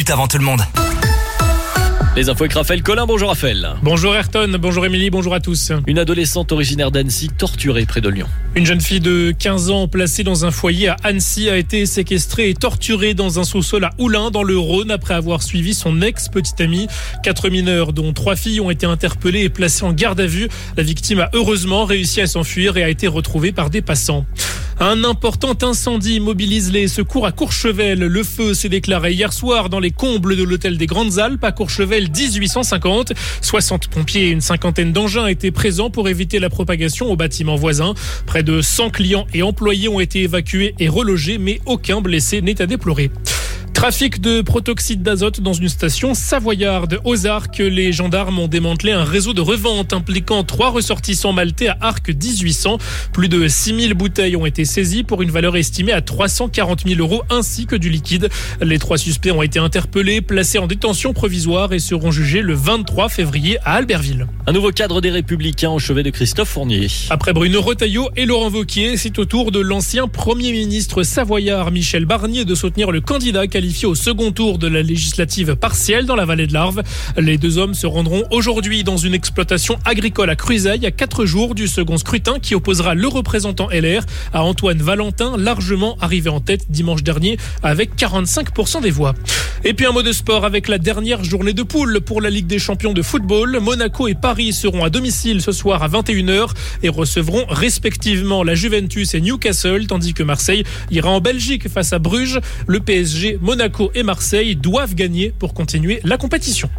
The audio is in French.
minutes avant tout le monde. Les infos avec Raphaël Collin. Bonjour Raphaël. Bonjour Ayrton, bonjour Émilie, bonjour à tous. Une adolescente originaire d'Annecy torturée près de Lyon. Une jeune fille de 15 ans placée dans un foyer à Annecy a été séquestrée et torturée dans un sous-sol à Oulin dans le Rhône après avoir suivi son ex-petite amie. 4 mineurs dont 3 filles ont été interpellées et placées en garde à vue. La victime a heureusement réussi à s'enfuir et a été retrouvée par des passants. Un important incendie mobilise les secours à Courchevel. Le feu s'est déclaré hier soir dans les combles de l'hôtel des Grandes Alpes à Courchevel 1850. 60 pompiers et une cinquantaine d'engins étaient présents pour éviter la propagation aux bâtiments voisins. Près de 100 clients et employés ont été évacués et relogés, mais aucun blessé n'est à déplorer. Trafic de protoxyde d'azote dans une station savoyarde. Aux Arcs, les gendarmes ont démantelé un réseau de revente impliquant 3 ressortissants maltais à Arc 1800. Plus de 6000 bouteilles ont été saisies pour une valeur estimée à 340 000 € ainsi que du liquide. Les 3 suspects ont été interpellés, placés en détention provisoire et seront jugés le 23 février à Albertville. Un nouveau cadre des Républicains au chevet de Christophe Fournier. Après Bruno Retailleau et Laurent Wauquiez, c'est au tour de l'ancien Premier ministre savoyard Michel Barnier de soutenir le candidat qualifié au second tour de la législative partielle dans la vallée de l'Arve. Les 2 hommes se rendront aujourd'hui dans une exploitation agricole à Cruseilles à 4 jours du second scrutin qui opposera le représentant LR à Antoine Valentin, largement arrivé en tête dimanche dernier avec 45% des voix. Et puis un mot de sport avec la dernière journée de poule pour la Ligue des champions de football. Monaco et Paris seront à domicile ce soir à 21h et recevront respectivement la Juventus et Newcastle, tandis que Marseille ira en Belgique face à Bruges. Le PSG, Monaco et Marseille doivent gagner pour continuer la compétition.